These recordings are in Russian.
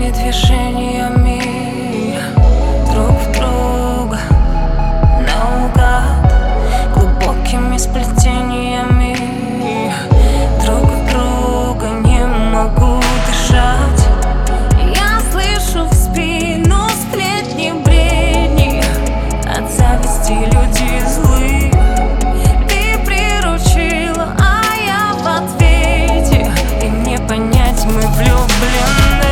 Странными движениями друг в друга наугад, глубокими сплетениями друг в друга не могу дышать. Я слышу в спину сплетни, бредни, от зависти люди злы. Ты приручила, а я в ответе, и мне понять, мы влюблены.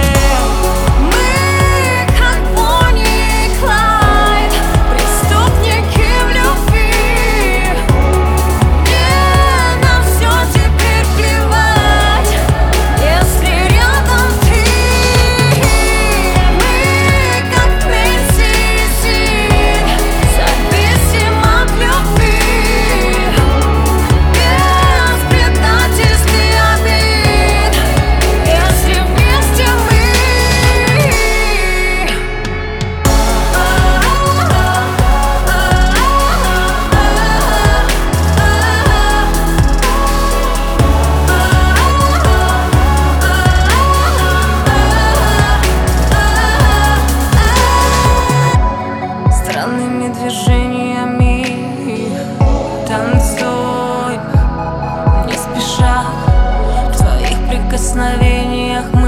Странными движениями танцуй, не спеша, в твоих прикосновениях